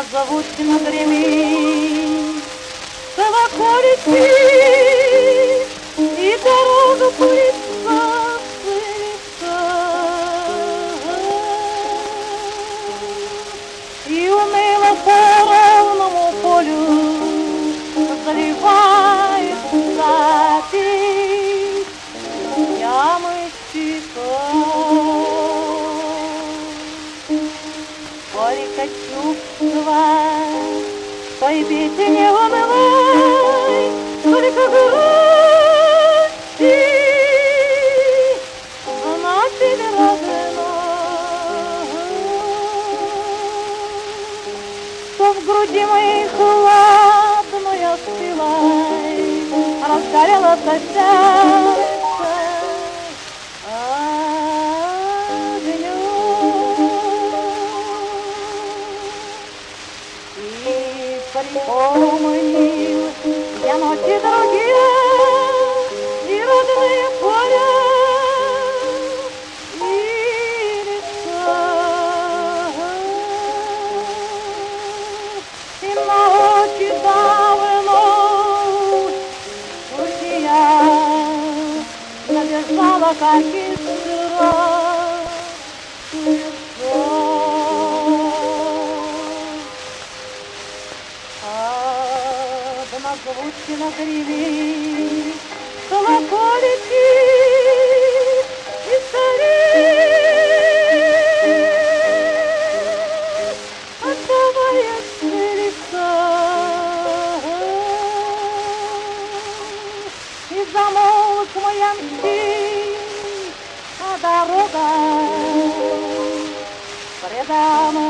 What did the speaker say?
назовут на гремень колокольчик, и дорога пылится, пылится, и уныло по ровному полю заливает запись ямочка. Горько чувства, поймите, не унывай, только грусти, она тебе родна, что в груди моей хладная силой разгорелось сердце огнем. Припомнил я ночи другие и родные поля, и леса, и ночи давно я набежала, как из сыра. Звучи на гриве колокольчики и старик, отдавая лица, и замолк мой ямщик, а дорога предо мной.